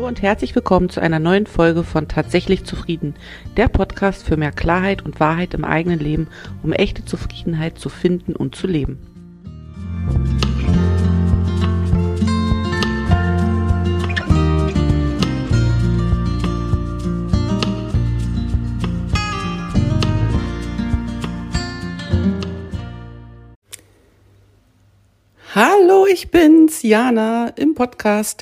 Hallo und herzlich willkommen zu einer neuen Folge von Tatsächlich Zufrieden, der Podcast für mehr Klarheit und Wahrheit im eigenen Leben, um echte Zufriedenheit zu finden und zu leben. Hallo, ich bin's, Jana, im Podcasts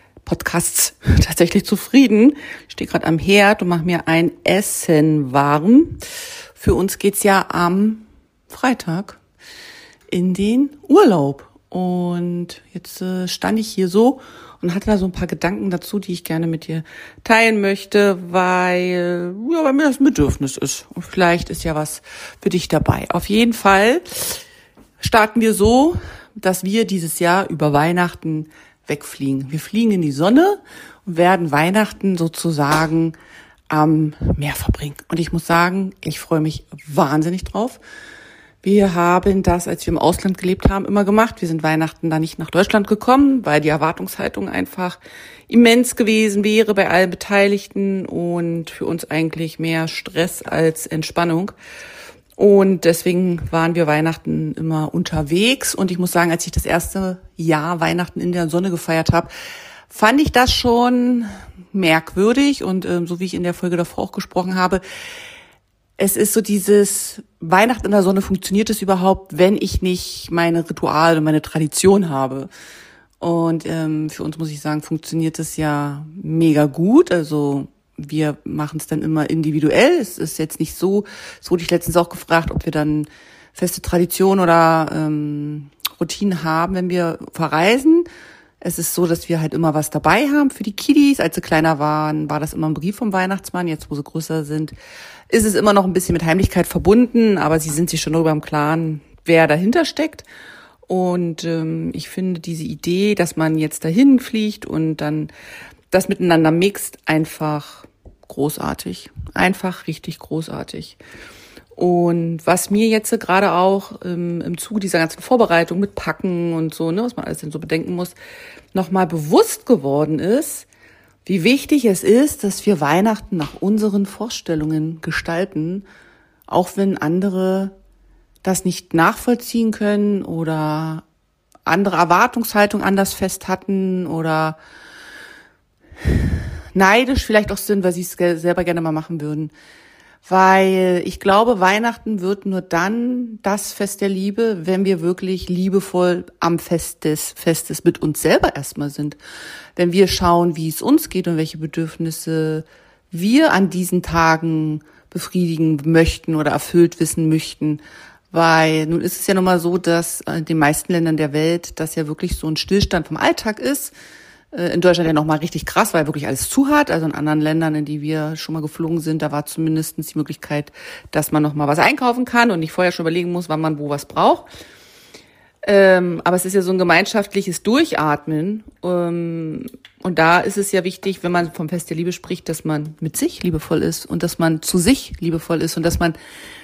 tatsächlich zufrieden. Ich stehe gerade am Herd und mache mir ein Essen warm. Für uns geht's ja am Freitag in den Urlaub. Und jetzt stand ich hier so und hatte da so ein paar Gedanken dazu, die ich gerne mit dir teilen möchte, weil mir das ein Bedürfnis ist. Und vielleicht ist ja was für dich dabei. Auf jeden Fall starten wir so, dass wir dieses Jahr über Weihnachten wegfliegen. Wir fliegen in die Sonne und werden Weihnachten sozusagen am Meer verbringen. Und ich muss sagen, ich freue mich wahnsinnig drauf. Wir haben das, als wir im Ausland gelebt haben, immer gemacht. Wir sind Weihnachten da nicht nach Deutschland gekommen, weil die Erwartungshaltung einfach immens gewesen wäre bei allen Beteiligten und für uns eigentlich mehr Stress als Entspannung. Und deswegen waren wir Weihnachten immer unterwegs. Und ich muss sagen, als ich das erste Jahr Weihnachten in der Sonne gefeiert habe, fand ich das schon merkwürdig. Und so wie ich in der Folge davor auch gesprochen habe, es ist so dieses Weihnachten in der Sonne, funktioniert es überhaupt, wenn ich nicht meine Rituale und meine Tradition habe? Und für uns, muss ich sagen, funktioniert es ja mega gut. Also wir machen es dann immer individuell. Es ist jetzt nicht so, es wurde ich letztens auch gefragt, ob wir dann feste Tradition oder Routinen haben, wenn wir verreisen. Es ist so, dass wir halt immer was dabei haben für die Kiddies. Als sie kleiner waren, war das immer ein Brief vom Weihnachtsmann. Jetzt, wo sie größer sind, ist es immer noch ein bisschen mit Heimlichkeit verbunden, aber sie sind sich schon darüber im Klaren, wer dahinter steckt. Und ich finde diese Idee, dass man jetzt dahin fliegt und dann das miteinander mixt, einfach großartig. Einfach richtig großartig. Und was mir jetzt gerade auch im Zuge dieser ganzen Vorbereitung mit Packen und so, was man alles denn so bedenken muss, nochmal bewusst geworden ist, wie wichtig es ist, dass wir Weihnachten nach unseren Vorstellungen gestalten, auch wenn andere das nicht nachvollziehen können oder andere Erwartungshaltung anders fest hatten oder neidisch vielleicht auch sind, weil sie es selber gerne mal machen würden. Weil ich glaube, Weihnachten wird nur dann das Fest der Liebe, wenn wir wirklich liebevoll am Fest des Festes mit uns selber erstmal sind. Wenn wir schauen, wie es uns geht und welche Bedürfnisse wir an diesen Tagen befriedigen möchten oder erfüllt wissen möchten. Weil nun ist es ja nun mal so, dass in den meisten Ländern der Welt das ja wirklich so ein Stillstand vom Alltag ist. In Deutschland ja noch mal richtig krass, weil wirklich alles zu hat. Also in anderen Ländern, in die wir schon mal geflogen sind, da war zumindest die Möglichkeit, dass man noch mal was einkaufen kann und nicht vorher schon überlegen muss, wann man wo was braucht. Aber es ist ja so ein gemeinschaftliches Durchatmen. Und da ist es ja wichtig, wenn man vom Fest der Liebe spricht, dass man mit sich liebevoll ist und dass man zu sich liebevoll ist und dass man,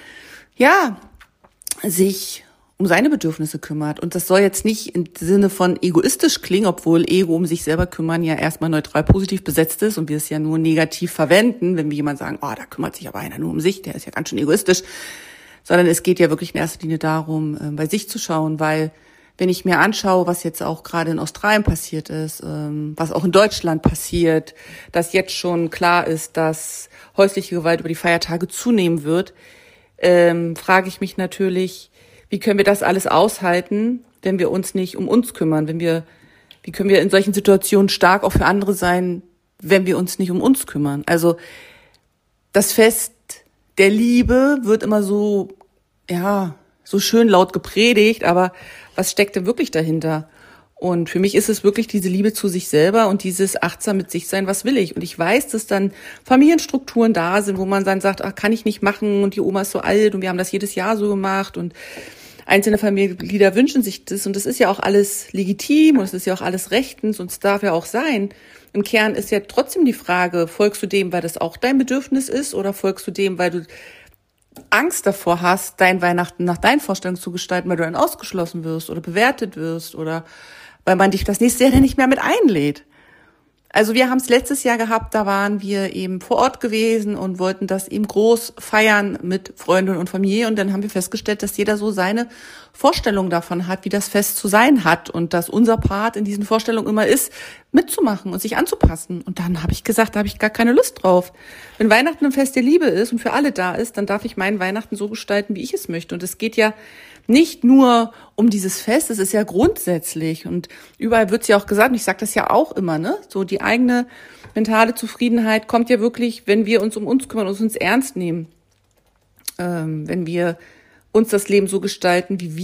sich um seine Bedürfnisse kümmert. Und das soll jetzt nicht im Sinne von egoistisch klingen, obwohl Ego um sich selber kümmern ja erstmal neutral positiv besetzt ist und wir es ja nur negativ verwenden, wenn wir jemand sagen, da kümmert sich aber einer nur um sich, der ist ja ganz schön egoistisch. Sondern es geht ja wirklich in erster Linie darum, bei sich zu schauen, weil wenn ich mir anschaue, was jetzt auch gerade in Australien passiert ist, was auch in Deutschland passiert, dass jetzt schon klar ist, dass häusliche Gewalt über die Feiertage zunehmen wird, frage ich mich natürlich, wie können wir das alles aushalten, wenn wir uns nicht um uns kümmern? Wie können wir in solchen Situationen stark auch für andere sein, wenn wir uns nicht um uns kümmern? Also das Fest der Liebe wird immer so schön laut gepredigt, aber was steckt denn wirklich dahinter? Und für mich ist es wirklich diese Liebe zu sich selber und dieses achtsam mit sich sein, was will ich? Und ich weiß, dass dann Familienstrukturen da sind, wo man dann sagt, kann ich nicht machen und die Oma ist so alt und wir haben das jedes Jahr so gemacht und einzelne Familienmitglieder wünschen sich das und das ist ja auch alles legitim und es ist ja auch alles rechtens und es darf ja auch sein. Im Kern ist ja trotzdem die Frage, folgst du dem, weil das auch dein Bedürfnis ist oder folgst du dem, weil du Angst davor hast, dein Weihnachten nach deinen Vorstellungen zu gestalten, weil du dann ausgeschlossen wirst oder bewertet wirst oder weil man dich das nächste Jahr dann nicht mehr mit einlädt. Also wir haben es letztes Jahr gehabt, da waren wir eben vor Ort gewesen und wollten das eben groß feiern mit Freunden und Familie. Und dann haben wir festgestellt, dass jeder so seine Vorstellung davon hat, wie das Fest zu sein hat. Und dass unser Part in diesen Vorstellungen immer ist, mitzumachen und sich anzupassen. Und dann habe ich gesagt, da habe ich gar keine Lust drauf. Wenn Weihnachten ein Fest der Liebe ist und für alle da ist, dann darf ich meinen Weihnachten so gestalten, wie ich es möchte. Und es geht ja nicht nur um dieses Fest, es ist ja grundsätzlich und überall wird's ja auch gesagt, und ich sage das ja auch immer, ne? So die eigene mentale Zufriedenheit kommt ja wirklich, wenn wir uns um uns kümmern und uns ernst nehmen. Wenn wir uns das Leben so gestalten, wie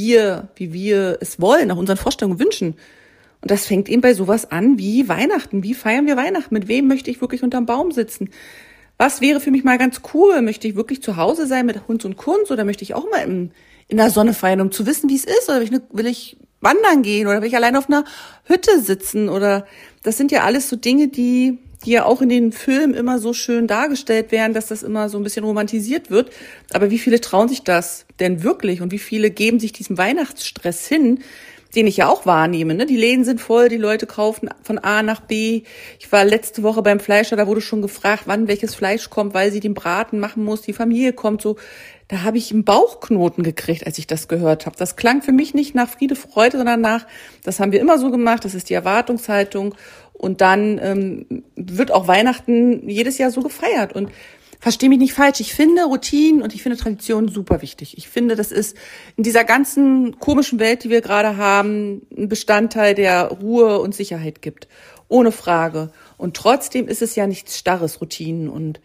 wir es wollen, nach unseren Vorstellungen wünschen. Und das fängt eben bei sowas an wie Weihnachten. Wie feiern wir Weihnachten? Mit wem möchte ich wirklich unterm Baum sitzen? Was wäre für mich mal ganz cool? Möchte ich wirklich zu Hause sein mit Hund und Kunst oder möchte ich auch mal in der Sonne feiern, um zu wissen, wie es ist? Oder will ich wandern gehen oder will ich allein auf einer Hütte sitzen? Oder das sind ja alles so Dinge, die ja auch in den Filmen immer so schön dargestellt werden, dass das immer so ein bisschen romantisiert wird. Aber wie viele trauen sich das denn wirklich? Und wie viele geben sich diesem Weihnachtsstress hin, den ich ja auch wahrnehme, ne? Die Läden sind voll, die Leute kaufen von A nach B. Ich war letzte Woche beim Fleischer, da wurde schon gefragt, wann welches Fleisch kommt, weil sie den Braten machen muss, die Familie kommt so. Da habe ich einen Bauchknoten gekriegt, als ich das gehört habe. Das klang für mich nicht nach Friede, Freude, sondern nach, das haben wir immer so gemacht, das ist die Erwartungshaltung. Und dann wird auch Weihnachten jedes Jahr so gefeiert. Und versteh mich nicht falsch, ich finde Routinen und ich finde Traditionen super wichtig. Ich finde, das ist in dieser ganzen komischen Welt, die wir gerade haben, ein Bestandteil, der Ruhe und Sicherheit gibt. Ohne Frage. Und trotzdem ist es ja nichts Starres, Routinen und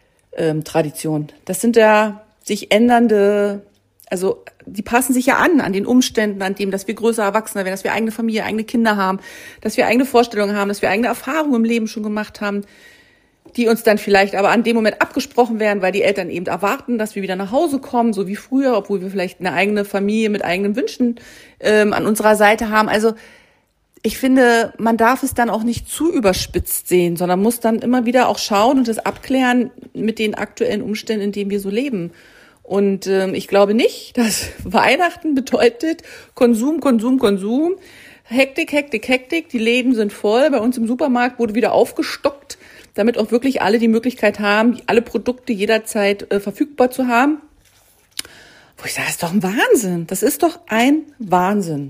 Tradition. Das sind ja sich ändernde, also die passen sich ja an den Umständen, an dem, dass wir größer Erwachsener werden, dass wir eigene Familie, eigene Kinder haben, dass wir eigene Vorstellungen haben, dass wir eigene Erfahrungen im Leben schon gemacht haben, die uns dann vielleicht aber an dem Moment abgesprochen werden, weil die Eltern eben erwarten, dass wir wieder nach Hause kommen, so wie früher, obwohl wir vielleicht eine eigene Familie mit eigenen Wünschen an unserer Seite haben. Also ich finde, man darf es dann auch nicht zu überspitzt sehen, sondern muss dann immer wieder auch schauen und das abklären mit den aktuellen Umständen, in denen wir so leben. Und ich glaube nicht, dass Weihnachten bedeutet Konsum, Konsum, Konsum, Hektik, Hektik, Hektik. Die Läden sind voll. Bei uns im Supermarkt wurde wieder aufgestockt, damit auch wirklich alle die Möglichkeit haben, alle Produkte jederzeit verfügbar zu haben. Wo ich sage, das ist doch ein Wahnsinn. Das ist doch ein Wahnsinn.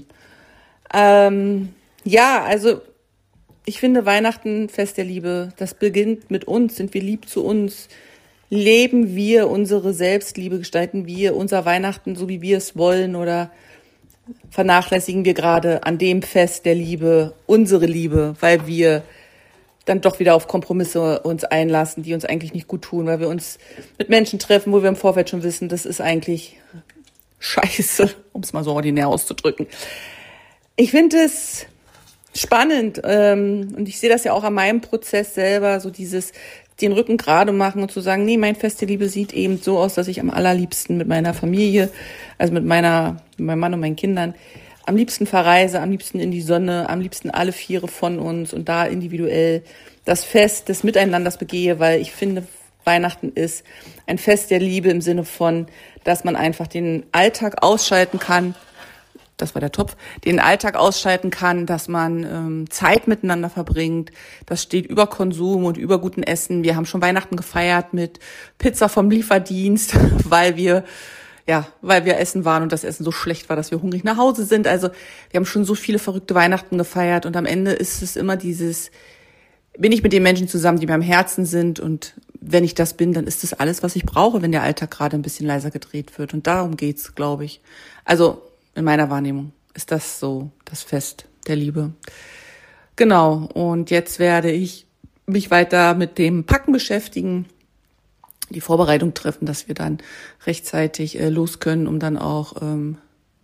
Ja, also ich finde Weihnachten, Fest der Liebe, das beginnt mit uns. Sind wir lieb zu uns? Leben wir unsere Selbstliebe? Gestalten wir unser Weihnachten so, wie wir es wollen? Oder vernachlässigen wir gerade an dem Fest der Liebe unsere Liebe, weil wir dann doch wieder auf Kompromisse uns einlassen, die uns eigentlich nicht gut tun, weil wir uns mit Menschen treffen, wo wir im Vorfeld schon wissen, das ist eigentlich scheiße, um es mal so ordinär auszudrücken. Ich finde es spannend und ich sehe das ja auch an meinem Prozess selber, so dieses den Rücken gerade machen und zu sagen, nee, mein Fest der Liebe sieht eben so aus, dass ich am allerliebsten mit meiner Familie, also mit meinem Mann und meinen Kindern, am liebsten verreise, am liebsten in die Sonne, am liebsten alle Viere von uns und da individuell das Fest des Miteinanders begehe, weil ich finde, Weihnachten ist ein Fest der Liebe im Sinne von, dass man einfach den Alltag ausschalten kann. Das war der Topf, den Alltag ausschalten kann, dass man Zeit miteinander verbringt. Das steht über Konsum und über guten Essen. Wir haben schon Weihnachten gefeiert mit Pizza vom Lieferdienst, weil wir essen waren und das Essen so schlecht war, dass wir hungrig nach Hause sind. Also wir haben schon so viele verrückte Weihnachten gefeiert und am Ende ist es immer dieses, bin ich mit den Menschen zusammen, die mir am Herzen sind und wenn ich das bin, dann ist das alles, was ich brauche, wenn der Alltag gerade ein bisschen leiser gedreht wird und darum geht's, glaube ich. Also in meiner Wahrnehmung ist das so das Fest der Liebe. Genau, und jetzt werde ich mich weiter mit dem Packen beschäftigen, die Vorbereitung treffen, dass wir dann rechtzeitig los können, um dann auch dann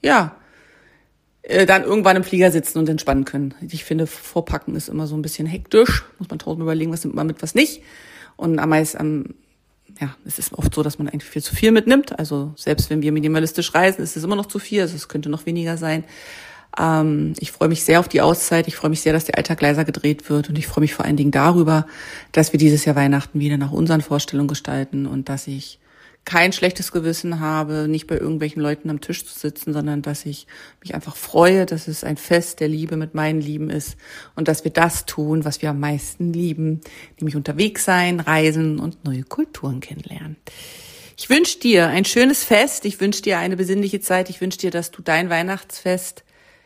irgendwann im Flieger sitzen und entspannen können. Ich finde, Vorpacken ist immer so ein bisschen hektisch, muss man tausendmal überlegen, was nimmt man mit, was nicht. Und es ist oft so, dass man eigentlich viel zu viel mitnimmt. Also selbst wenn wir minimalistisch reisen, ist es immer noch zu viel. Also es könnte noch weniger sein. Ich freue mich sehr auf die Auszeit. Ich freue mich sehr, dass der Alltag leiser gedreht wird. Und ich freue mich vor allen Dingen darüber, dass wir dieses Jahr Weihnachten wieder nach unseren Vorstellungen gestalten und dass ich kein schlechtes Gewissen habe, nicht bei irgendwelchen Leuten am Tisch zu sitzen, sondern dass ich mich einfach freue, dass es ein Fest der Liebe mit meinen Lieben ist und dass wir das tun, was wir am meisten lieben, nämlich unterwegs sein, reisen und neue Kulturen kennenlernen. Ich wünsche dir ein schönes Fest, ich wünsche dir eine besinnliche Zeit, ich wünsche dir, dass du dein Weihnachtsfest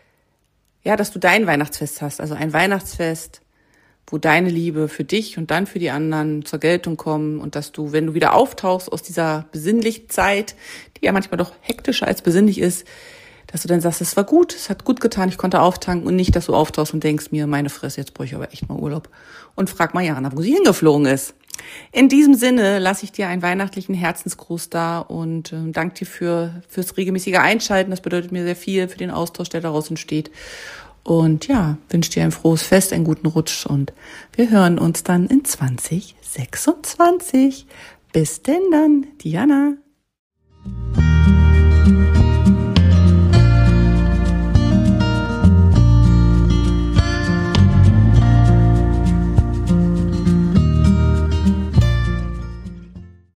hast, also ein Weihnachtsfest, wo deine Liebe für dich und dann für die anderen zur Geltung kommen und dass du, wenn du wieder auftauchst aus dieser besinnlichen Zeit, die ja manchmal doch hektischer als besinnlich ist, dass du dann sagst, es war gut, es hat gut getan, ich konnte auftanken und nicht, dass du auftauchst und denkst mir, meine Fresse, jetzt brauche ich aber echt mal Urlaub und frag mal Jana, wo sie hingeflogen ist. In diesem Sinne lasse ich dir einen weihnachtlichen Herzensgruß da und danke dir fürs regelmäßige Einschalten. Das bedeutet mir sehr viel für den Austausch, der daraus entsteht. Und ja, wünsche dir ein frohes Fest, einen guten Rutsch und wir hören uns dann in 2026. Bis denn dann, Diana.